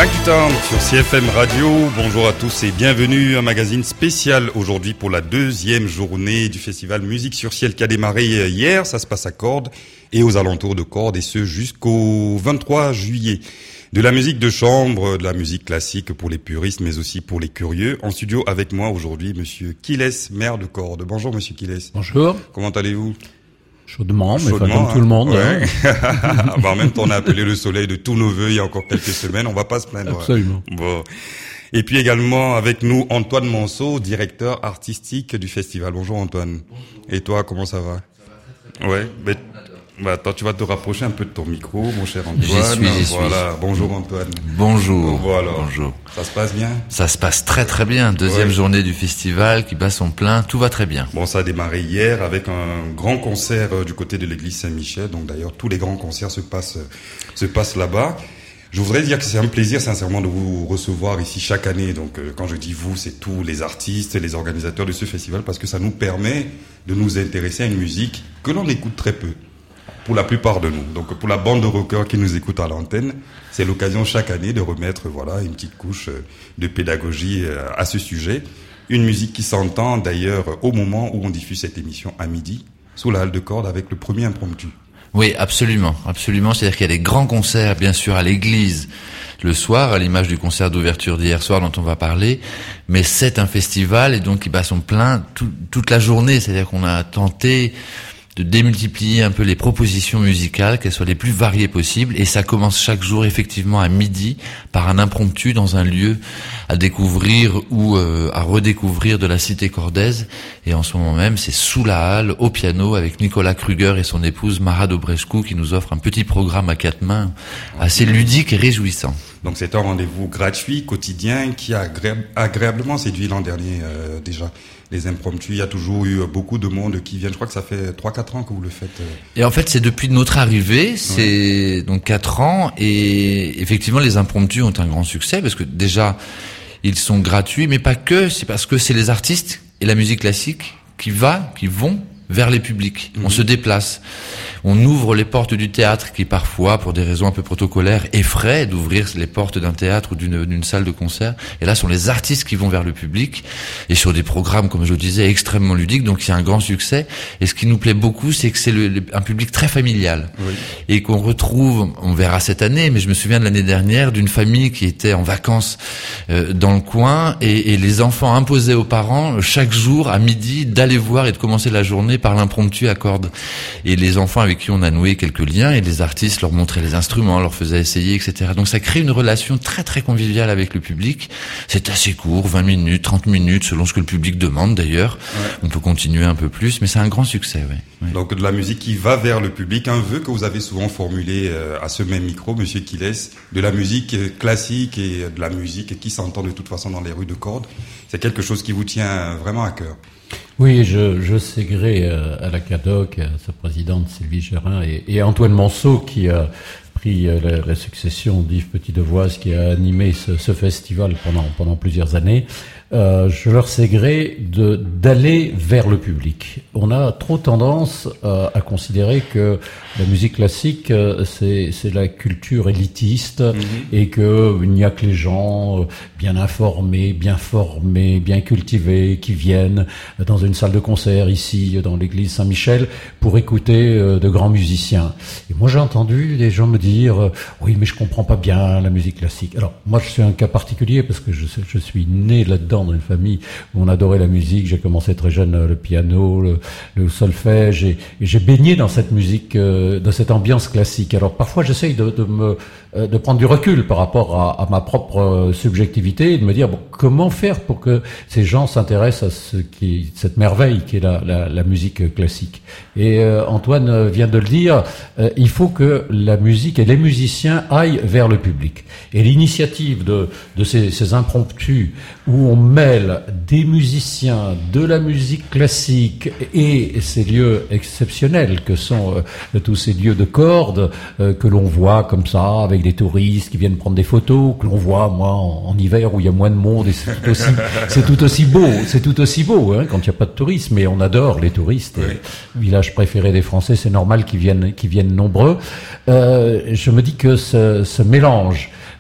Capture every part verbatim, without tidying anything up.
Macutin sur C F M Radio, bonjour à tous et bienvenue à un magazine spécial aujourd'hui pour la deuxième journée du festival Musique sur Ciel qui a démarré hier. Ça se passe à Cordes et aux alentours de Cordes et ce jusqu'au vingt-trois juillet. De la musique de chambre, de la musique classique pour les puristes mais aussi pour les curieux. En studio avec moi aujourd'hui Monsieur Quiles, maire de Cordes. Bonjour Monsieur Quiles. Bonjour. Comment allez-vous? Chaudement, mais Chaudement, pas comme hein. tout le monde. Ouais. Hein. bah, en même temps, on a appelé le soleil de tous nos vœux il y a encore quelques semaines. On va pas se plaindre. Absolument. Bon. Et puis également avec nous Antoine Monceau, directeur artistique du festival. Bonjour Antoine. Bonjour. Et toi, comment ça va? Ça va très, très bien. Ouais. Mais... Bah, attends, tu vas te rapprocher un peu de ton micro, mon cher Antoine. J'y suis, j'y suis. Voilà. Bonjour Antoine. Bonjour. Voilà. Bonjour. Ça se passe bien? Ça se passe très très bien. Deuxième ouais. journée du festival qui bat son plein. Tout va très bien. Bon, ça a démarré hier avec un grand concert euh, du côté de l'église Saint-Michel. Donc d'ailleurs, tous les grands concerts se passent, euh, se passent là-bas. Je voudrais dire que c'est un plaisir sincèrement de vous recevoir ici chaque année. Donc euh, quand je dis vous, c'est tous les artistes, les organisateurs de ce festival parce que ça nous permet de nous intéresser à une musique que l'on écoute très peu. Pour la plupart de nous. Donc pour la bande de rockers qui nous écoute à l'antenne, c'est l'occasion chaque année de remettre voilà une petite couche de pédagogie à ce sujet. Une musique qui s'entend d'ailleurs au moment où on diffuse cette émission à midi, sous la halle de Cordes avec le premier impromptu. Oui, absolument, absolument. C'est-à-dire qu'il y a des grands concerts, bien sûr, à l'église le soir, à l'image du concert d'ouverture d'hier soir dont on va parler. Mais c'est un festival et donc il bat son plein tout, toute la journée. C'est-à-dire qu'on a tenté de démultiplier un peu les propositions musicales, qu'elles soient les plus variées possibles, et ça commence chaque jour effectivement à midi par un impromptu dans un lieu à découvrir ou euh, à redécouvrir de la cité cordaise, et en ce moment même c'est sous la halle au piano avec Nicolas Kruger et son épouse Mara Dobrescu qui nous offre un petit programme à quatre mains assez ludique et réjouissant. Donc c'est un rendez-vous gratuit, quotidien, qui a agréable, agréablement séduit l'an dernier euh, déjà. Les impromptus, il y a toujours eu beaucoup de monde qui viennent. Je crois que ça fait trois quatre ans que vous le faites. Et en fait, c'est depuis notre arrivée, c'est ouais. donc quatre ans, et effectivement, les impromptus ont un grand succès, parce que déjà, ils sont gratuits, mais pas que, c'est parce que c'est les artistes et la musique classique qui va, qui vont vers les publics. Mmh. On se déplace. On ouvre les portes du théâtre qui parfois, pour des raisons un peu protocolaires, effraient d'ouvrir les portes d'un théâtre ou d'une, d'une salle de concert. Et là, ce sont les artistes qui vont vers le public et sur des programmes, comme je le disais, extrêmement ludiques. Donc, il y a un grand succès. Et ce qui nous plaît beaucoup, c'est que c'est le, le, un public très familial. Oui. Et qu'on retrouve, on verra cette année, mais je me souviens de l'année dernière, d'une famille qui était en vacances euh, dans le coin et, et les enfants imposaient aux parents chaque jour à midi d'aller voir et de commencer la journée par l'impromptu à cordes. Et les enfants avec qui on a noué quelques liens et les artistes leur montraient les instruments, leur faisaient essayer, et cetera. Donc ça crée une relation très très conviviale avec le public. C'est assez court, vingt minutes, trente minutes, selon ce que le public demande d'ailleurs. Ouais. On peut continuer un peu plus, mais c'est un grand succès. Ouais. Ouais. Donc de la musique qui va vers le public, un vœu que vous avez souvent formulé euh, à ce même micro, Monsieur Quiles, de la musique classique et de la musique qui s'entend de toute façon dans les rues de Cordes. C'est quelque chose qui vous tient vraiment à cœur. Oui, je, je sais gré euh, à la CADOC, à sa présidente Sylvie Gérin et, et Antoine Monceau qui a pris euh, la, la succession d'Yves Petit-Devoise qui a animé ce, ce festival pendant, pendant plusieurs années. Euh, je leur sais gré de, d'aller vers le public. On a trop tendance euh, à considérer que la musique classique, euh, c'est, c'est la culture élitiste mmh. et que il n'y a que les gens euh, bien informés, bien formés, bien cultivés qui viennent dans une salle de concert ici, dans l'église Saint-Michel, pour écouter euh, de grands musiciens. Et moi, j'ai entendu des gens me dire euh, « Oui, mais je comprends pas bien la musique classique. » Alors, moi, je suis un cas particulier parce que je, je suis né là-dedans dans une famille où on adorait la musique. J'ai commencé très jeune le piano, le, le solfège, et, et j'ai baigné dans cette musique, euh, dans cette ambiance classique. Alors parfois, j'essaye de, de me euh, de prendre du recul par rapport à, à ma propre subjectivité et de me dire bon, comment faire pour que ces gens s'intéressent à ce qui, cette merveille qui est la, la, la musique classique. Et euh, Antoine vient de le dire, euh, il faut que la musique et les musiciens aillent vers le public. Et l'initiative de, de ces, ces impromptus où on mêle des musiciens, de la musique classique et ces lieux exceptionnels que sont euh, tous ces lieux de cordes euh, que l'on voit comme ça avec des touristes qui viennent prendre des photos, que l'on voit moi en, en hiver où il y a moins de monde et c'est tout aussi c'est tout aussi beau, c'est tout aussi beau hein, quand il n'y a pas de tourisme, mais on adore les touristes. Oui. Village préféré des Français, c'est normal qu'ils viennent qu'ils viennent nombreux. Euh, je me dis que ce, ce mélange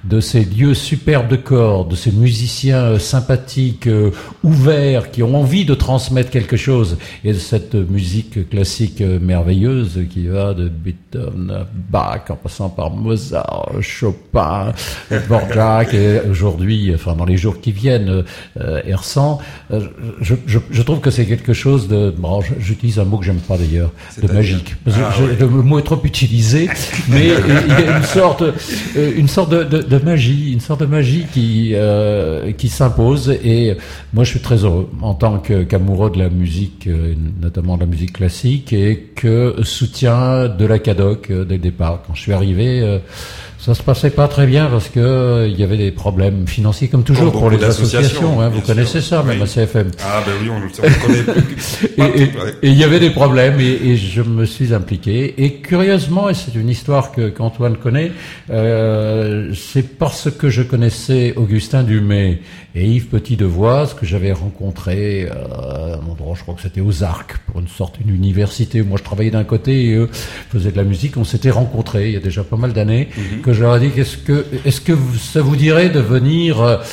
de ces lieux superbes de cordes, de ces musiciens euh, sympathiques, euh, ouverts, qui ont envie de transmettre quelque chose, et de cette musique classique euh, merveilleuse qui va de Beethoven à Bach, en passant par Mozart, Chopin, Dvorak, et aujourd'hui, enfin dans les jours qui viennent, euh, Hersan. Euh, je, je, je trouve que c'est quelque chose de, bon, j'utilise un mot que j'aime pas d'ailleurs, de magique. Parce que ah, je, ouais. Le mot est trop utilisé, mais il y a une sorte, une sorte de, de, de magie, une sorte de magie qui euh, qui s'impose. Et moi, je suis très heureux en tant que, qu'amoureux de la musique, notamment de la musique classique, et que soutien de la Cadoc dès le départ. Quand je suis arrivé, euh, ça se passait pas très bien parce que euh, il y avait des problèmes financiers comme toujours comme pour les associations. Hein, vous connaissez ça, oui. Même à C F M. Ah ben oui, on le connaît. et, et, et il y avait des problèmes et, et je me suis impliqué. Et curieusement, et c'est une histoire que qu'Antoine connaît, euh, c'est parce que je connaissais Augustin Dumay et Yves Petit-Devoise que j'avais rencontré euh, à un endroit, je crois que c'était aux Arcs, pour une sorte d'une université où moi je travaillais d'un côté et eux faisaient de la musique. On s'était rencontrés il y a déjà pas mal d'années. Mm-hmm. Que je leur ai dit, qu'est-ce que, est-ce que ça vous dirait de venir euh,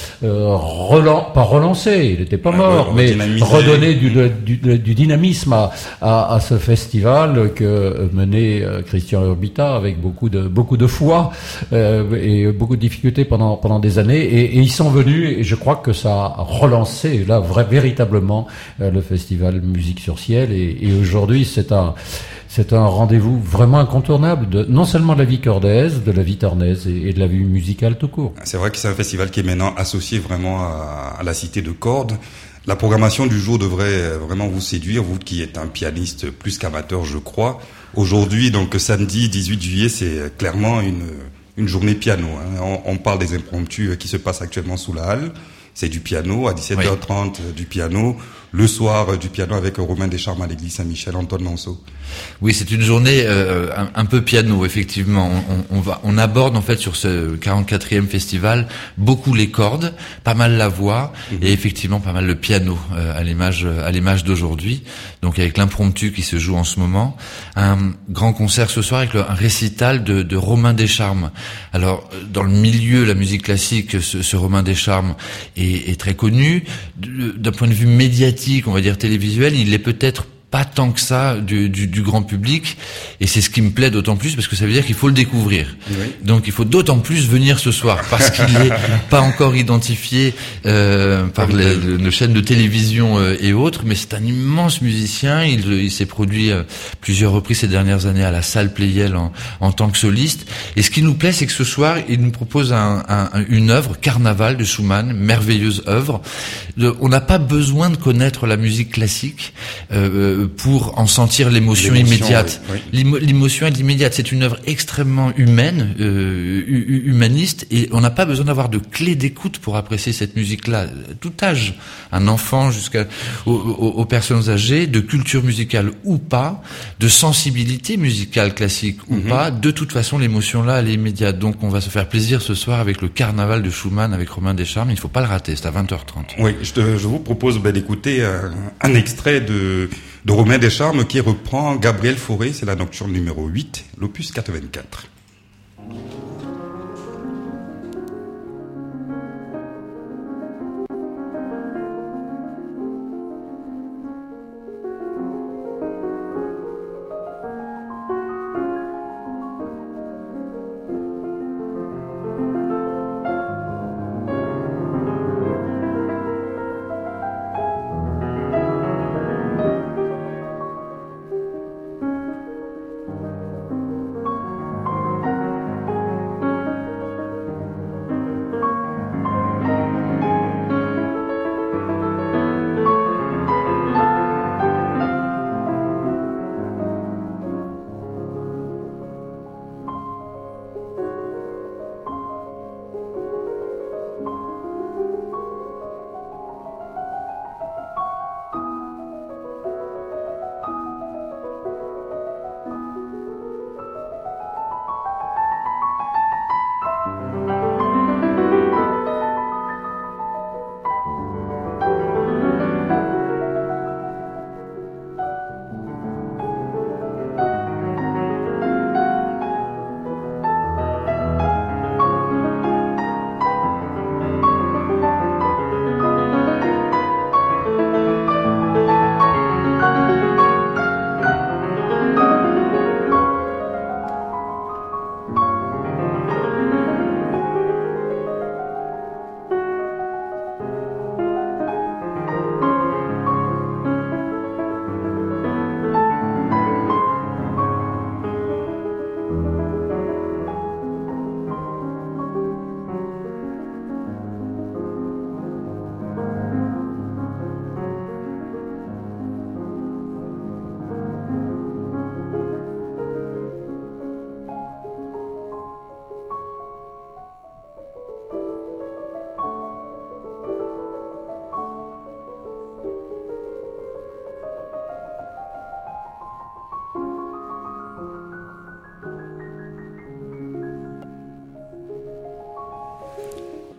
relan- pas relancer, il n'était pas mort, ouais, mais redonner du, du, du, du dynamisme à, à, à ce festival que menait euh, Christian Urbita avec beaucoup de beaucoup de foi euh, et beaucoup de difficultés pendant pendant des années. Et, et ils sont venus et je crois que ça a relancé là vrai, véritablement euh, le festival Musique sur Ciel. Et, et aujourd'hui, c'est un C'est un rendez-vous vraiment incontournable de non seulement de la vie cordaise, de la vie tarnaise et, et de la vie musicale tout court. C'est vrai que c'est un festival qui est maintenant associé vraiment à, à la cité de Cordes. La programmation du jour devrait vraiment vous séduire, vous qui êtes un pianiste plus qu'amateur, je crois. Aujourd'hui, donc samedi dix-huit juillet, c'est clairement une, une journée piano. Hein. On, on parle des impromptus qui se passent actuellement sous la halle. C'est du piano, à dix-sept heures trente, oui. Du piano. Le soir, du piano avec Romain Descharmes à l'église Saint-Michel, Antoine Manceau. Oui, c'est une journée euh, un, un peu piano, effectivement. On, on, va, on aborde en fait sur ce quarante-quatrième festival beaucoup les cordes, pas mal la voix mmh. et effectivement pas mal le piano euh, à l'image à l'image d'aujourd'hui. Donc avec l'impromptu qui se joue en ce moment, un grand concert ce soir avec le, un récital de, de Romain Descharmes. Alors dans le milieu la musique classique, ce, ce Romain Descharmes est, est très connu d'un point de vue médiatique. On va dire télévisuel, il est peut-être pas tant que ça du, du, du grand public, et c'est ce qui me plaît d'autant plus parce que ça veut dire qu'il faut le découvrir. Oui. Donc il faut d'autant plus venir ce soir parce qu'il n'est pas encore identifié euh, par les, les chaînes de télévision euh, et autres, mais c'est un immense musicien. Il, il s'est produit euh, plusieurs reprises ces dernières années à la salle Pleyel en, en tant que soliste. Et ce qui nous plaît, c'est que ce soir, il nous propose un, un, une œuvre, Carnaval de Schumann, merveilleuse œuvre. De, on n'a pas besoin de connaître la musique classique euh, pour en sentir l'émotion, l'émotion immédiate. Oui, oui. L'émotion est immédiate. C'est une œuvre extrêmement humaine, euh, humaniste, et on n'a pas besoin d'avoir de clé d'écoute pour apprécier cette musique-là. Tout âge, un enfant jusqu'à aux, aux, aux personnes âgées, de culture musicale ou pas, de sensibilité musicale classique ou mm-hmm. pas. De toute façon, l'émotion-là, elle est immédiate. Donc, on va se faire plaisir ce soir avec le Carnaval de Schumann avec Romain Descharmes. Il ne faut pas le rater. C'est à vingt heures trente. Oui, je, te, je vous propose ben, d'écouter un, un extrait de de Romain Descharmes qui reprend Gabriel Fauré, c'est la nocturne numéro huit, l'opus quatre-vingt-quatre.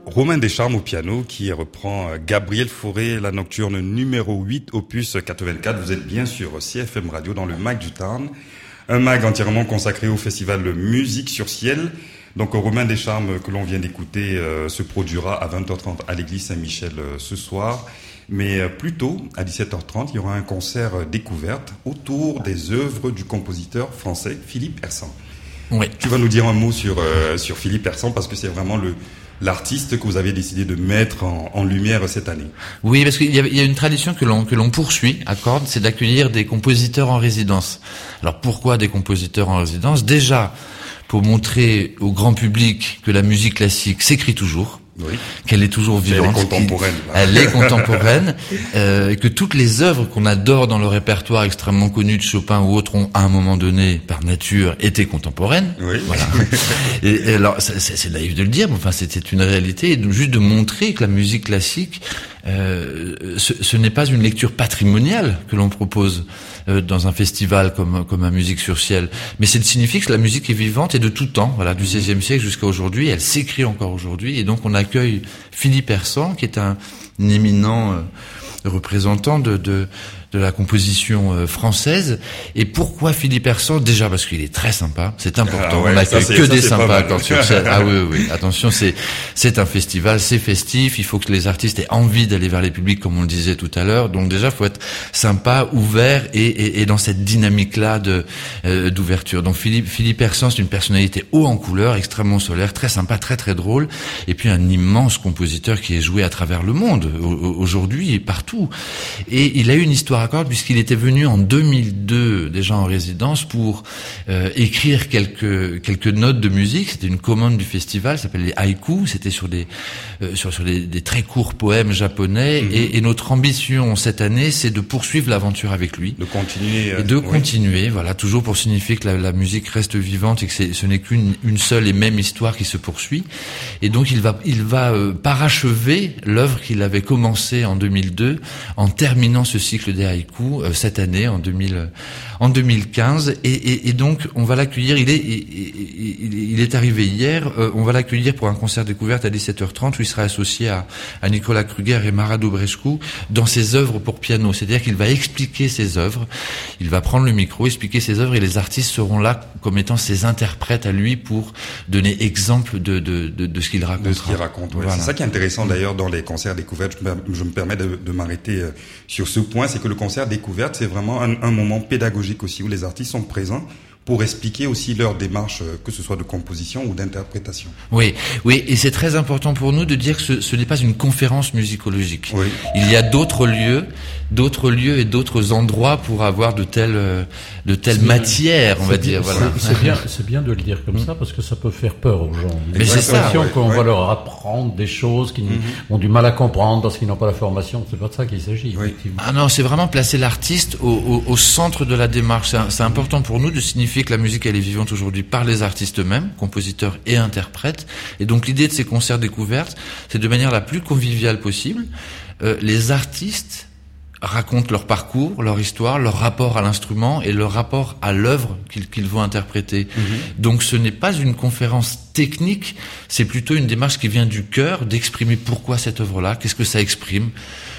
Romain Descharmes au piano qui reprend Gabriel Fauré, la nocturne numéro huit, opus quatre-vingt-quatre. Vous êtes bien sûr C F M Radio dans le Mag du Tarn, un mag entièrement consacré au festival Musique sur Ciel. Donc Romain Descharmes que l'on vient d'écouter euh, se produira à vingt heures trente à l'église Saint-Michel euh, ce soir. Mais euh, plus tôt, à dix-sept heures trente, il y aura un concert euh, découverte autour des œuvres du compositeur français Philippe Hersant. Oui. Tu vas nous dire un mot sur euh, sur Philippe Hersant parce que c'est vraiment le l'artiste que vous avez décidé de mettre en, en lumière cette année. Oui, parce qu'il y a, il y a une tradition que l'on que l'on poursuit à Cordes, c'est d'accueillir des compositeurs en résidence. Alors pourquoi des compositeurs en résidence ? Déjà pour montrer au grand public que la musique classique s'écrit toujours. Oui. Qu'elle est toujours vivante. Elle est contemporaine. Elle est contemporaine. euh, que toutes les œuvres qu'on adore dans le répertoire extrêmement connu de Chopin ou autres ont, à un moment donné, par nature, été contemporaines. Oui. Voilà. et, et alors, c'est, c'est naïf de le dire, mais enfin, c'était une réalité. Et donc, juste de montrer que la musique classique, euh, ce, ce n'est pas une lecture patrimoniale que l'on propose euh, dans un festival comme comme un Musique sur Ciel, mais c'est de signifier que la musique est vivante et de tout temps, voilà, du seizième siècle jusqu'à aujourd'hui. Elle s'écrit encore aujourd'hui, et donc on accueille Philippe Hersant, qui est un, un éminent euh, représentant de, de de la composition euh, française. Et pourquoi Philippe Hersant ? Déjà parce qu'il est très sympa, c'est important. Ah ouais, on accueille ça, que ça, des c'est sympas quand sur scène. Ah oui, oui, oui. Attention, c'est c'est un festival, c'est festif. Il faut que les artistes aient envie d'aller vers les publics, comme on le disait tout à l'heure. Donc déjà, faut être sympa, ouvert et et, et dans cette dynamique-là de euh, d'ouverture. Donc Philippe Philippe Hersant, c'est une personnalité haut en couleur, extrêmement solaire, très sympa, très très drôle. Et puis un immense compositeur qui est joué à travers le monde aujourd'hui et partout. Et il a eu une histoire à Cordes puisqu'il était venu en deux mille deux déjà en résidence pour euh, écrire quelques quelques notes de musique. C'était une commande du festival, ça s'appelle les haïkus. C'était sur des euh, sur sur des, des très courts poèmes japonais. Mmh. Et, et notre ambition cette année, c'est de poursuivre l'aventure avec lui, de continuer, euh, et de oui. continuer. Voilà, toujours pour signifier que la, la musique reste vivante et que c'est, ce n'est qu'une une seule et même histoire qui se poursuit. Et donc il va il va euh, parachever l'œuvre qu'il avait commencée en deux mille deux en terminant ce cycle des haïkus euh, cette année en deux mille en deux mille quinze et, et, et donc on va l'accueillir. Il est il, il, il est arrivé hier. Euh, on va l'accueillir pour un concert découverte à dix-sept heures trente où il sera associé à, à Nicolas Kruger et Mara Dobrescu dans ses œuvres pour piano. C'est-à-dire qu'il va expliquer ses œuvres. Il va prendre le micro, expliquer ses œuvres et les artistes seront là comme étant ses interprètes à lui pour donner exemple de de de, de ce qu'il raconte. De ce qu'il raconte. Ouais. Voilà. C'est ça qui est intéressant d'ailleurs dans les concerts découvertes. Je me, je me permets de, de m'arrêter sur ce point, c'est que le concert découverte, c'est vraiment un, un moment pédagogique aussi où les artistes sont présents pour expliquer aussi leur démarche, que ce soit de composition ou d'interprétation. Oui, oui, et c'est très important pour nous de dire que ce, ce n'est pas une conférence musicologique. Oui. Il y a d'autres lieux, d'autres lieux et d'autres endroits pour avoir de telles, de telles matières, on va dire. Bien, voilà. C'est, c'est bien, c'est bien de le dire comme ça parce que ça peut faire peur aux gens. Mais c'est ça. L'impression ouais, qu'on ouais. va leur apprendre des choses qu'ils mm-hmm. ont du mal à comprendre parce qu'ils n'ont pas la formation. C'est pas de ça qu'il s'agit. Oui. Ah non, c'est vraiment placer l'artiste au, au, au centre de la démarche. C'est, c'est important pour nous de signifier que la musique elle est vivante aujourd'hui par les artistes eux-mêmes, compositeurs et interprètes. Et donc l'idée de ces concerts découvertes, c'est de manière la plus conviviale possible. Euh, les artistes racontent leur parcours, leur histoire, leur rapport à l'instrument et leur rapport à l'œuvre qu'ils, qu'ils vont interpréter. Mmh. Donc ce n'est pas une conférence technique, c'est plutôt une démarche qui vient du cœur, d'exprimer pourquoi cette œuvre-là, qu'est-ce que ça exprime.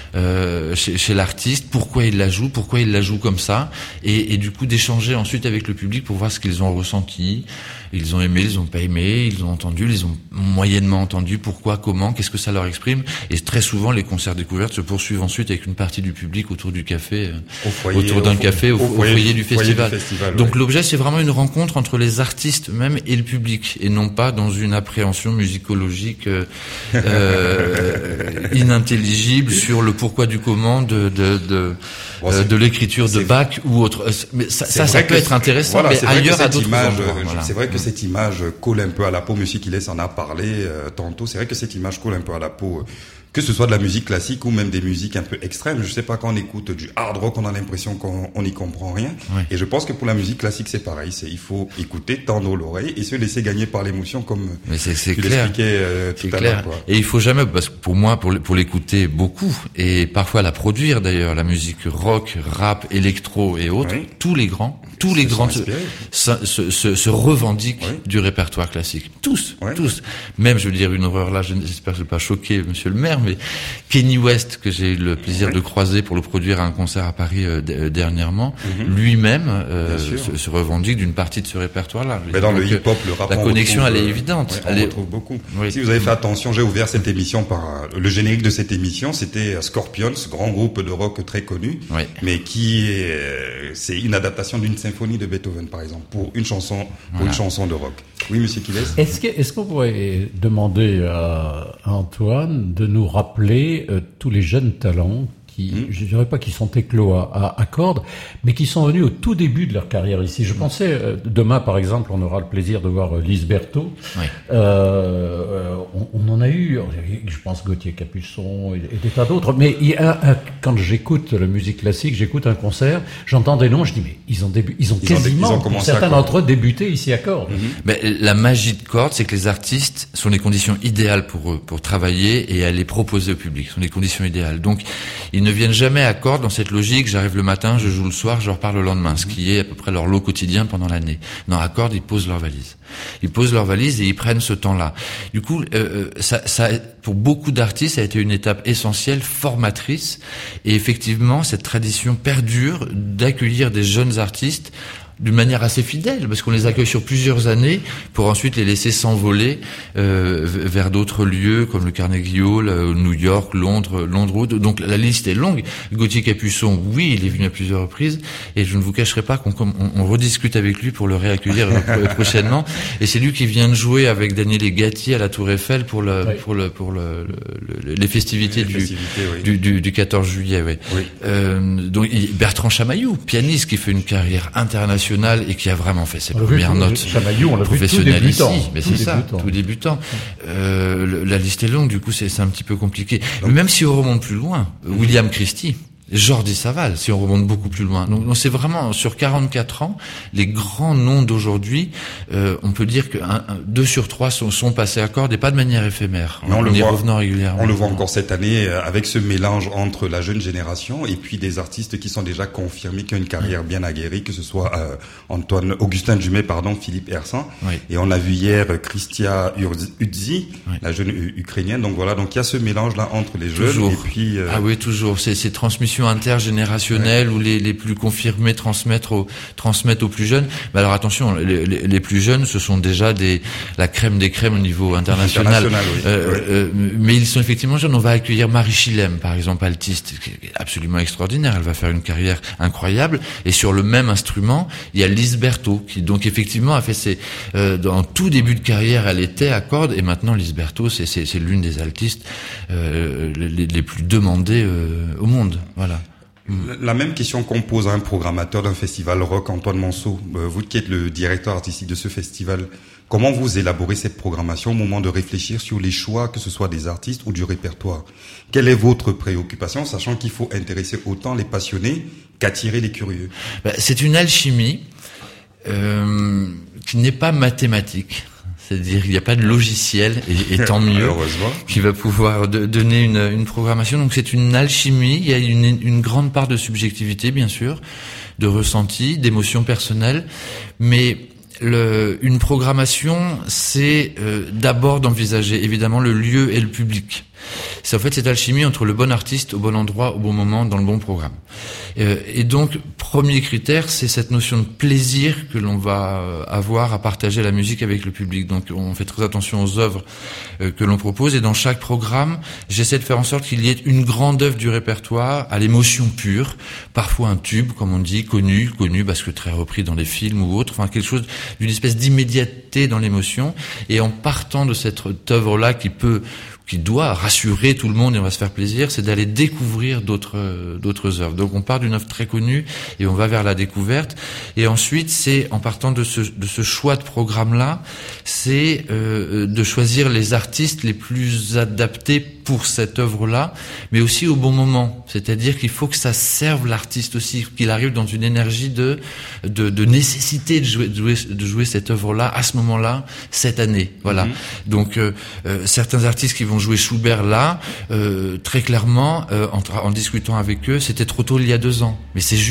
Euh, chez, chez l'artiste, pourquoi il la joue, pourquoi il la joue comme ça, et, et du coup d'échanger ensuite avec le public pour voir ce qu'ils ont ressenti, ils ont aimé, ils ont pas aimé, ils ont entendu, ils ont moyennement entendu, pourquoi, comment, qu'est-ce que ça leur exprime, et très souvent les concerts découvertes se poursuivent ensuite avec une partie du public autour du café, au foyer, autour d'un au café, au, au, foyer, au foyer du foyer festival. Du festival Donc ouais. l'objet c'est vraiment une rencontre entre les artistes même et le public, et non pas dans une appréhension musicologique euh, euh, inintelligible sur le pourquoi du comment de de de, bon, euh, de l'écriture de Bach ou autre. Mais ça ça, ça peut être intéressant, voilà, mais ailleurs à d'autres image, endroits. Voilà. C'est vrai que cette image colle un peu à la peau. Monsieur Kiles en a parlé euh, tantôt. C'est vrai que cette image colle un peu à la peau. Euh, que ce soit de la musique classique ou même des musiques un peu extrêmes. Je sais pas, quand on écoute du hard rock, on a l'impression qu'on on n'y comprend rien. Oui. Et je pense que pour la musique classique, c'est pareil. C'est, il faut écouter, tendre l'oreille et se laisser gagner par l'émotion comme Mais c'est, c'est tu clair. l'expliquais euh, tout c'est à clair. l'heure. Quoi. Et il faut jamais, parce que pour moi, pour, pour l'écouter beaucoup, et parfois la produire d'ailleurs, la musique rock, rap, électro et autres, Oui. tous les grands, tous les grands se, se, se, se revendiquent oui. du répertoire classique. Tous, oui. tous. Même, je veux dire une horreur là, j'espère que je ne vais pas choquer monsieur le maire, mais Kenny West, que j'ai eu le plaisir oui. de croiser pour le produire à un concert à Paris euh, d- dernièrement, mm-hmm. lui-même euh, se, se revendique d'une partie de ce répertoire-là. Mais dans le hip-hop, le rap, la connexion, retrouve, elle est évidente. Ouais, elle on est... retrouve beaucoup. Oui. Si vous avez fait attention, j'ai ouvert cette émission par le générique de cette émission, c'était Scorpions, grand groupe de rock très connu, oui. mais qui est, c'est une adaptation d'une symphonie de Beethoven, par exemple, pour une chanson, pour voilà. une chanson de rock. Oui, monsieur Kiles. Est-ce que, est-ce qu'on pourrait demander à Antoine de nous rappeler euh, tous les jeunes talents qui, mmh. je dirais pas qu'ils sont éclos à, à, à cordes, mais qui sont venus au tout début de leur carrière ici. Je mmh. pensais, euh, demain par exemple, on aura le plaisir de voir euh, Lise Berthaud. Oui. Euh, on, on en a eu, je pense Gauthier Capuçon et, et des tas d'autres. Mais il y a, un, quand j'écoute la musique classique, j'écoute un concert, j'entends des noms, je dis mais ils ont début, ils ont ils quasiment, ont, ils ont certains d'entre eux débuté ici à cordes. Mmh. Mais la magie de cordes, c'est que les artistes sont les conditions idéales pour eux, pour travailler et à les proposer au public. Ce sont les conditions idéales. Donc ils ne viennent jamais à cordes dans cette logique, j'arrive le matin, je joue le soir, je repars le lendemain, ce qui est à peu près leur lot quotidien pendant l'année. Non, à cordes, ils posent leur valise. Ils posent leur valise et ils prennent ce temps-là. Du coup, euh, ça, ça, pour beaucoup d'artistes, ça a été une étape essentielle, formatrice, et effectivement, cette tradition perdure d'accueillir des jeunes artistes d'une manière assez fidèle, parce qu'on les accueille sur plusieurs années pour ensuite les laisser s'envoler euh, vers d'autres lieux comme le Carnegie Hall, New York, Londres, Londres. Donc la liste est longue. Gauthier Capuçon, oui, il est venu à plusieurs reprises, et je ne vous cacherai pas qu'on on, on rediscute avec lui pour le réaccueillir prochainement. Et c'est lui qui vient de jouer avec Daniel Gatti à la Tour Eiffel pour le oui. pour le pour le, le, le les festivités, les du, festivités oui. du, du du quatorze juillet. Oui. oui. Euh, donc Bertrand Chamaillou, pianiste qui fait une carrière internationale et qui a vraiment fait ses premières notes Chamaillou, professionnelles ici. Mais c'est ça, débutant. tout débutant. Euh, la liste est longue, du coup c'est, c'est un petit peu compliqué. Donc, même si on remonte plus loin, William Christie, Jordi Savall, si on remonte beaucoup plus loin. Donc, donc c'est vraiment sur quarante-quatre ans, les grands noms d'aujourd'hui, euh, on peut dire que un, un, deux sur trois sont, sont passés à cordes et pas de manière éphémère. Mais on, on le y voit, revenant régulièrement. On le voit encore cette année avec ce mélange entre la jeune génération et puis des artistes qui sont déjà confirmés, qui ont une carrière bien aguerrie, que ce soit euh, Antoine, Augustin Dumay, pardon, Philippe Hersan. Oui. Et on a vu hier Kristia Udzi, oui. la jeune ukrainienne. Donc voilà, donc il y a ce mélange là entre les jeunes toujours. et puis. Euh... Ah oui, toujours. C'est, c'est transmission intergénérationnelle ouais. où les, les plus confirmés transmettent aux, transmettent aux plus jeunes. Mais alors attention, les, les, les plus jeunes, ce sont déjà des, la crème des crèmes au niveau international. international oui. euh, ouais. euh, mais ils sont effectivement jeunes. On va accueillir Marie Chilem, par exemple, altiste, qui est absolument extraordinaire. Elle va faire une carrière incroyable. Et sur le même instrument, il y a Lise Berthaud, qui donc effectivement a fait ses, euh, dans tout début de carrière, elle était à cordes, et maintenant Lise Berthaud, c'est, c'est, c'est l'une des altistes euh, les, les plus demandées euh, au monde. Voilà. La même question qu'on pose à un programmateur d'un festival rock, Antoine Monceau, vous qui êtes le directeur artistique de ce festival, comment vous élaborez cette programmation au moment de réfléchir sur les choix, que ce soit des artistes ou du répertoire? Quelle est votre préoccupation, sachant qu'il faut intéresser autant les passionnés qu'attirer les curieux? Ben, c'est une alchimie euh, qui n'est pas mathématique. C'est-à-dire qu'il n'y a pas de logiciel, et, et tant mieux, qui va pouvoir de, donner une, une programmation. Donc c'est une alchimie, il y a une, une grande part de subjectivité, bien sûr, de ressenti, d'émotion personnelle, mais le, une programmation, c'est euh, d'abord d'envisager évidemment le lieu et le public. C'est en fait cette alchimie entre le bon artiste au bon endroit, au bon moment, dans le bon programme. Euh, et donc, premier critère, c'est cette notion de plaisir que l'on va avoir à partager la musique avec le public. Donc, on fait très attention aux œuvres euh, que l'on propose. Et dans chaque programme, j'essaie de faire en sorte qu'il y ait une grande œuvre du répertoire à l'émotion pure. Parfois un tube, comme on dit, connu, connu parce que très repris dans les films ou autres. Enfin, quelque chose d'une espèce d'immédiateté dans l'émotion. Et en partant de cette œuvre-là qui peut... qui doit rassurer tout le monde et on va se faire plaisir, c'est d'aller découvrir d'autres euh, d'autres œuvres. Donc on part d'une œuvre très connue et on va vers la découverte. Et ensuite, c'est en partant de ce de ce choix de programme-là, c'est euh, de choisir les artistes les plus adaptés pour cette œuvre-là, mais aussi au bon moment. C'est-à-dire qu'il faut que ça serve l'artiste aussi, qu'il arrive dans une énergie de de, de nécessité de jouer, de jouer de jouer cette œuvre-là à ce moment-là, cette année. Voilà. Mm-hmm. Donc euh, euh, certains artistes qui vont jouer Schubert là, euh, très clairement, euh, en, en discutant avec eux, c'était trop tôt il y a deux ans. Mais c'est juste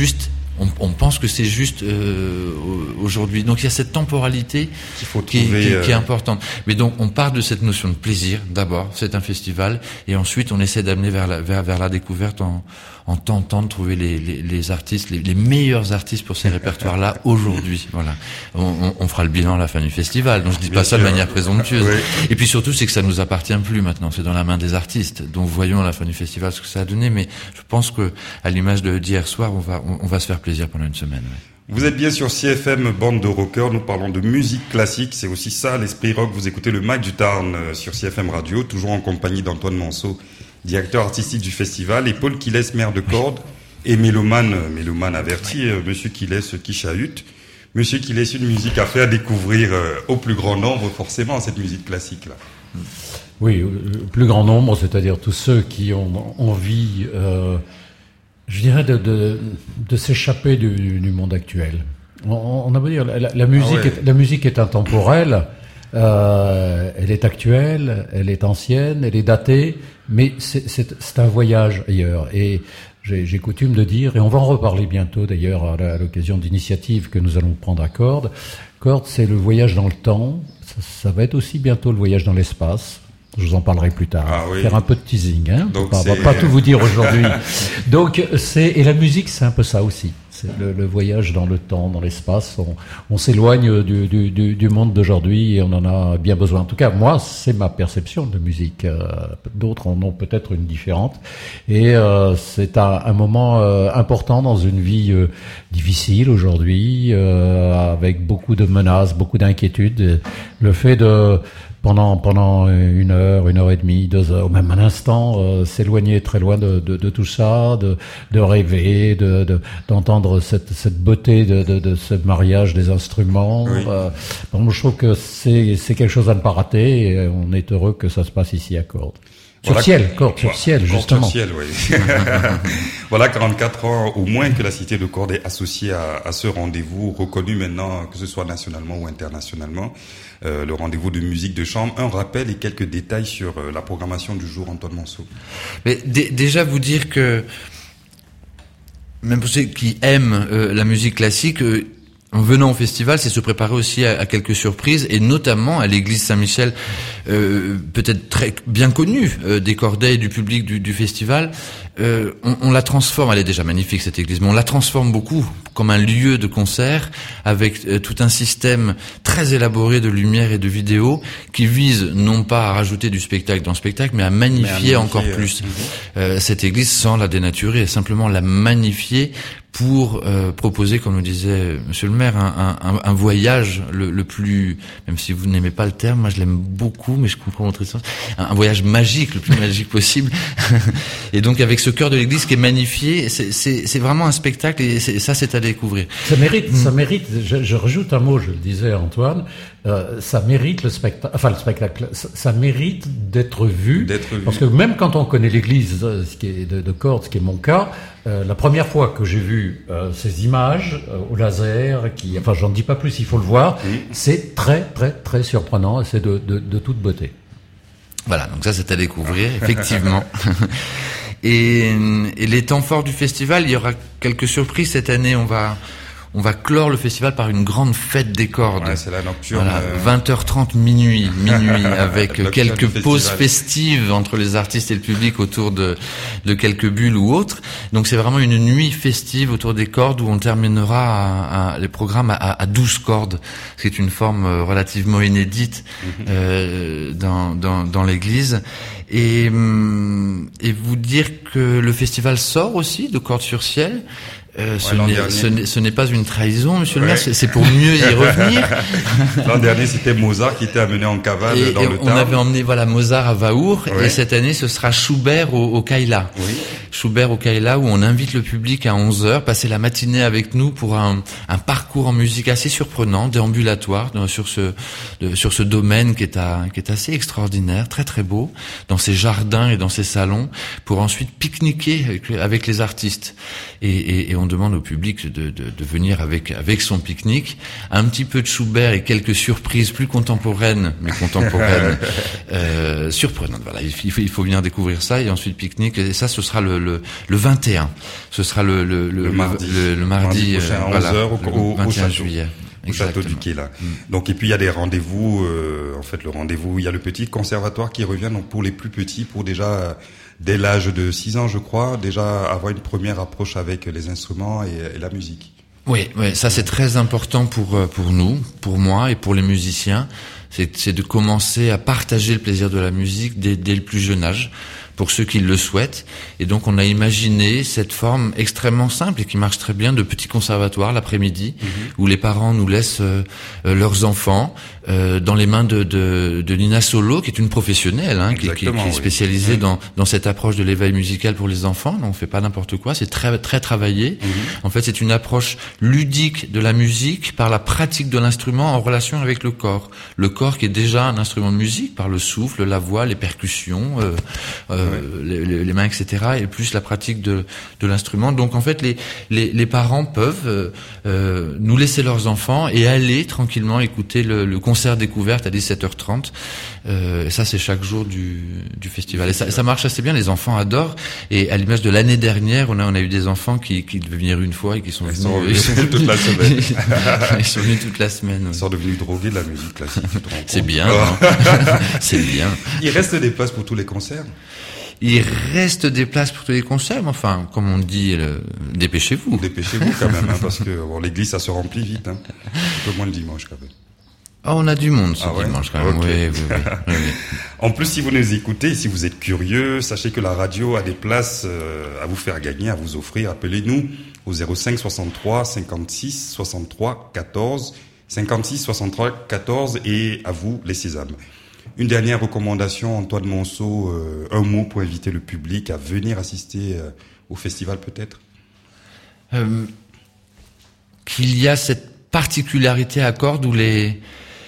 On, on pense que c'est juste euh, aujourd'hui. Donc il y a cette temporalité qu'il faut qui, trouver, qui, euh... qui est importante. Mais donc on part de cette notion de plaisir d'abord, c'est un festival, et ensuite on essaie d'amener vers la, vers, vers la découverte en, en tentant de trouver les, les, les artistes, les, les meilleurs artistes pour ces répertoires-là aujourd'hui. Voilà. On, on, on fera le bilan à la fin du festival. Donc je dis Bien pas ça sûr. de manière présomptueuse. Oui. Et puis surtout c'est que ça nous appartient plus maintenant. C'est dans la main des artistes. Donc voyons à la fin du festival ce que ça a donné. Mais je pense que à l'image de d'hier soir, on va on, on va se faire plaisir pendant une semaine. Ouais. Vous êtes bien sur C F M, bande de rockers, nous parlons de musique classique, c'est aussi ça l'esprit rock. Vous écoutez le Mag du Tarn sur C F M Radio, toujours en compagnie d'Antoine Manceau, directeur artistique du festival, et Paul Quiles, maire de Cordes, et mélomane, mélomane averti, euh, monsieur Quiles qui chahute. Monsieur Quiles, une musique à faire découvrir euh, au plus grand nombre, forcément, cette musique classique-là. Oui, le plus grand nombre, c'est-à-dire tous ceux qui ont envie... Euh, Je dirais de, de, de s'échapper du, du monde actuel. On, on a beau dire, la, la, musique, ah ouais. est, la musique est intemporelle, euh, elle est actuelle, elle est ancienne, elle est datée, mais c'est, c'est, c'est un voyage ailleurs. Et j'ai, j'ai coutume de dire, et on va en reparler bientôt d'ailleurs à, à l'occasion d'initiatives que nous allons prendre à Cordes. Cordes, c'est le voyage dans le temps, ça, ça va être aussi bientôt le voyage dans l'espace. Je vous en parlerai plus tard. Ah oui. Faire un peu de teasing, hein. Donc on va pas tout vous dire aujourd'hui. Donc c'est et la musique, c'est un peu ça aussi. C'est le, le voyage dans le temps, dans l'espace. On, on s'éloigne du, du, du, du monde d'aujourd'hui et on en a bien besoin. En tout cas, moi, c'est ma perception de musique. Euh, d'autres en ont peut-être une différente. Et euh, c'est un, un moment euh, important dans une vie euh, difficile aujourd'hui, euh, avec beaucoup de menaces, beaucoup d'inquiétudes. Le fait de pendant pendant une heure, une heure et demie, deux heures, même un instant, euh, s'éloigner très loin de, de, de tout ça, de, de rêver, de, de d'entendre cette cette beauté de, de, de ce mariage des instruments. Oui. Euh, donc je trouve que c'est c'est quelque chose à ne pas rater et on est heureux que ça se passe ici à Cordes. Sur Voilà. ciel, Cordes, sur Voilà. ciel, Cordes justement. sur ciel, oui. Voilà, quarante-quatre ans au moins que la cité de Cordes est associée à, à ce rendez-vous, reconnu maintenant, que ce soit nationalement ou internationalement, euh, le rendez-vous de musique de chambre. Un rappel et quelques détails sur euh, la programmation du jour, Antoine Manceau. Mais d- déjà vous dire que, même pour ceux qui aiment euh, la musique classique, euh, en venant au festival, c'est se préparer aussi à, à quelques surprises, et notamment à l'église Saint-Michel, euh, peut-être très bien connue euh, des Cordais et du public du, du festival. Euh, on, on la transforme, elle est déjà magnifique cette église, mais on la transforme beaucoup comme un lieu de concert avec euh, tout un système très élaboré de lumière et de vidéo qui vise non pas à rajouter du spectacle dans le spectacle, mais à magnifier, mais à magnifier encore euh, plus euh, cette église sans la dénaturer, simplement la magnifier pour euh, proposer, comme le disait Monsieur le maire, un, un, un voyage le, le plus, même si vous n'aimez pas le terme, moi je l'aime beaucoup, mais je comprends votre sens, un, un voyage magique, le plus magique possible. Et donc avec ce cœur de l'église qui est magnifié, c'est, c'est, c'est vraiment un spectacle, et c'est, ça c'est à découvrir. Ça mérite, mmh. ça mérite. Je, je rajoute un mot, je le disais à Antoine. Euh, ça mérite le spectacle, enfin le spectacle, ça, ça mérite d'être vu, d'être vu. Parce que même quand on connaît l'église, ce qui est de, de Cordes, ce qui est mon cas, euh, la première fois que j'ai vu euh, ces images euh, au laser, qui, enfin j'en dis pas plus, il faut le voir, mmh. c'est très très très surprenant et c'est de, de, de toute beauté. Voilà, donc ça c'est à découvrir, effectivement. et, et les temps forts du festival, il y aura quelques surprises cette année. On va on va clore le festival par une grande fête des cordes. Ouais, c'est la nocturne. Voilà, euh... vingt heures trente, minuit, minuit, avec quelques pauses festives entre les artistes et le public autour de, de quelques bulles ou autres. Donc c'est vraiment une nuit festive autour des cordes où on terminera à, à, les programmes à, à douze cordes, ce qui est une forme relativement inédite euh, dans, dans, dans l'église. Et, et vous dire que le festival sort aussi de Cordes sur ciel. Euh, ce, ouais, n'est, ce, n'est, ce n'est pas une trahison, monsieur ouais. le maire, c'est, c'est pour mieux y revenir. L'an dernier, c'était Mozart qui était amené en cavale et, dans et le on Tarn. avait emmené voilà Mozart à Vaour, ouais. et cette année, ce sera Schubert au, au Kaila. Oui. Schubert au Kaila, où on invite le public à onze heures, passer la matinée avec nous pour un, un parcours en musique assez surprenant, déambulatoire, sur ce, de, sur ce domaine qui est, à, qui est assez extraordinaire, très très beau, dans ses jardins et dans ses salons, pour ensuite pique-niquer avec, avec les artistes. Et, et, et on demande au public de, de, de venir avec avec son pique-nique, un petit peu de Schubert et quelques surprises plus contemporaines, mais contemporaines, euh, surprenantes. Voilà, il faut, il faut venir découvrir ça et ensuite pique-nique. Et ça, ce sera le le, le vingt et un. Ce sera le le le, le mardi, le, le mardi, mardi prochain à voilà, onze heures au, au, vingt et un au château, juillet. Au château du Quai, là. Mm. Donc, et puis il y a des rendez-vous. Euh, en fait, le rendez-vous, il y a le petit conservatoire qui revient. Donc pour les plus petits, pour déjà dès l'âge de six ans, je crois, déjà avoir une première approche avec les instruments et, et la musique. Oui, oui, ça c'est très important pour pour nous, pour moi et pour les musiciens. C'est, c'est de commencer à partager le plaisir de la musique dès, dès le plus jeune âge, pour ceux qui le souhaitent. Et donc on a imaginé cette forme extrêmement simple et qui marche très bien de petit conservatoire l'après-midi, mmh. où les parents nous laissent euh, leurs enfants euh, dans les mains de, de, de Nina Solo, qui est une professionnelle, hein, qui, qui, qui est spécialisée oui. dans, dans cette approche de l'éveil musical pour les enfants. Donc on fait pas n'importe quoi, c'est très très travaillé. Mmh. En fait, c'est une approche ludique de la musique par la pratique de l'instrument en relation avec le corps. Le corps qui est déjà un instrument de musique par le souffle, la voix, les percussions, euh, euh, ouais. les, les, les mains, et cetera. Et plus la pratique de, de l'instrument. Donc en fait, les, les, les parents peuvent euh, euh, nous laisser leurs enfants et aller tranquillement écouter le, le concert découverte à dix-sept heures trente. Euh, et ça, c'est chaque jour du, du festival. Et ça, ça marche assez bien. Les enfants adorent. Et à l'image de l'année dernière, on a, on a eu des enfants qui, qui devaient venir une fois et qui sont ils venus sont, ils sont toute la semaine. Ils sont venus toute la semaine. Ils sont devenus drogués de la musique classique. C'est bien. Hein. C'est bien. Il reste des places pour tous les concerts? Il reste des places pour tous les concerts, mais enfin, comme on dit, le... dépêchez-vous. Dépêchez-vous quand même, hein, parce que bon, l'église, ça se remplit vite. Hein. Un peu moins le dimanche quand même. Oh, on a du monde ce ah ouais dimanche quand même. Okay. Oui, oui, oui, oui, oui. En plus, si vous nous écoutez, si vous êtes curieux, sachez que la radio a des places euh, à vous faire gagner, à vous offrir. Appelez-nous au zéro cinq soixante-trois cinquante-six soixante-trois quatorze cinquante-six soixante-trois quatorze et à vous les sésames. Une dernière recommandation, Antoine Monceau, euh, un mot pour inviter le public à venir assister euh, au festival peut-être euh, qu'il y a cette particularité à Cordes où les,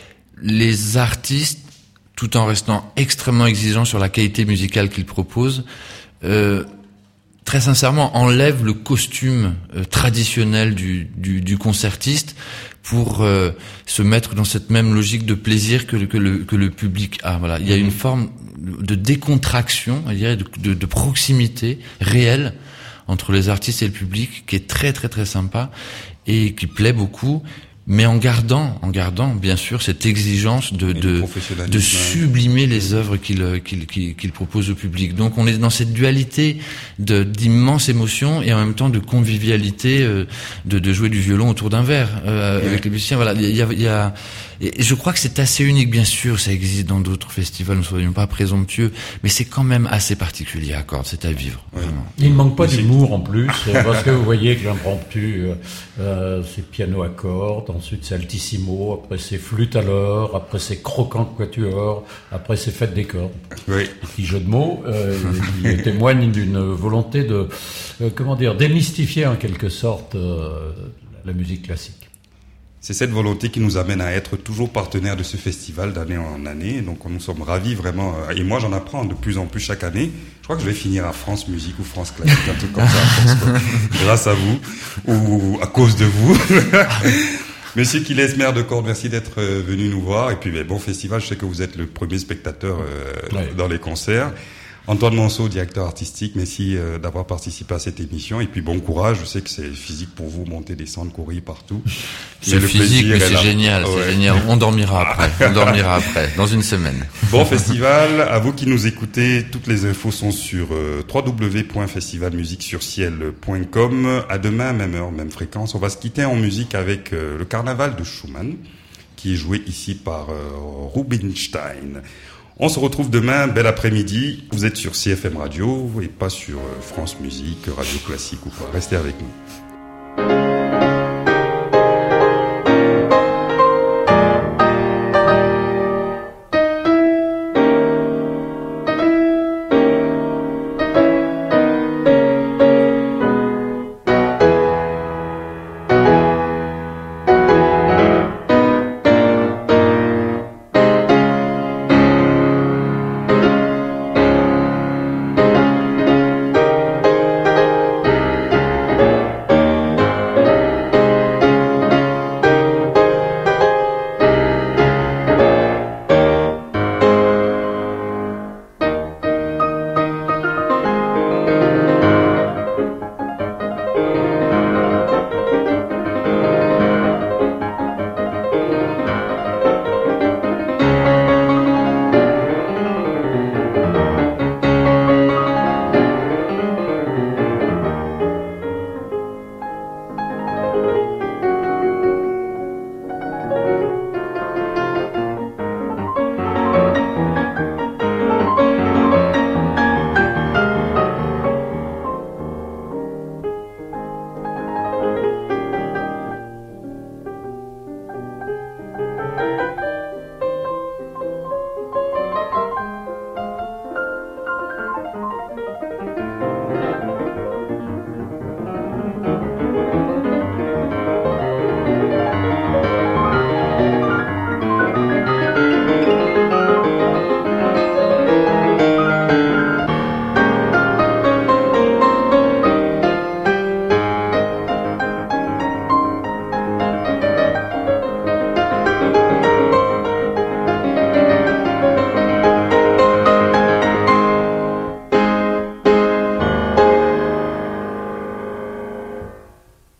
les artistes, tout en restant extrêmement exigeants sur la qualité musicale qu'ils proposent, euh, très sincèrement enlèvent le costume euh, traditionnel du, du, du concertiste pour euh, se mettre dans cette même logique de plaisir que, que, le, que le public a. Voilà, il y a une forme de décontraction, je dirais, de, de, de proximité réelle entre les artistes et le public qui est très très très sympa et qui plaît beaucoup, mais en gardant, en gardant bien sûr cette exigence de de, de sublimer les œuvres qu'il qu'il qu'il, qu'il propose au public. Donc on est dans cette dualité de d'immenses émotions et en même temps de convivialité, euh, de de jouer du violon autour d'un verre euh, ouais. avec les musiciens. Voilà, il y a il y a et je crois que c'est assez unique, bien sûr, ça existe dans d'autres festivals, ne soyons pas présomptueux, mais c'est quand même assez particulier à Cordes, c'est à vivre, ouais. vraiment. Il ne manque pas d'humour en plus, parce que vous voyez que l'impromptu, euh, c'est piano à cordes, ensuite c'est altissimo, après c'est flûte à l'or, après c'est croquant quatuor, après c'est fête des cordes. Oui. Petit jeu de mots, euh, il témoigne d'une volonté de, euh, comment dire, démystifier en quelque sorte euh, la musique classique. C'est cette volonté qui nous amène à être toujours partenaires de ce festival d'année en année. Donc nous sommes ravis vraiment. Et moi j'en apprends de plus en plus chaque année. Je crois que je vais finir à France Musique ou France Classique, un truc comme ça, France, grâce à vous ou à cause de vous. Monsieur Quiles, maire de Cordes, merci d'être venu nous voir. Et puis bon festival, je sais que vous êtes le premier spectateur euh, ouais. dans les concerts. Antoine Monceau, directeur artistique, merci euh, d'avoir participé à cette émission. Et puis bon courage, je sais que c'est physique pour vous, monter, descendre, courir partout. C'est le physique, mais c'est génial, ouais. c'est génial. On dormira après, on dormira après, dans une semaine. Bon festival, à vous qui nous écoutez, toutes les infos sont sur euh, w w w point festival musique sur ciel point com. À demain, même heure, même fréquence. On va se quitter en musique avec euh, le Carnaval de Schumann, qui est joué ici par euh, Rubinstein. On se retrouve demain, bel après-midi. Vous êtes sur C F M Radio et pas sur France Musique, Radio Classique ou quoi. Restez avec nous.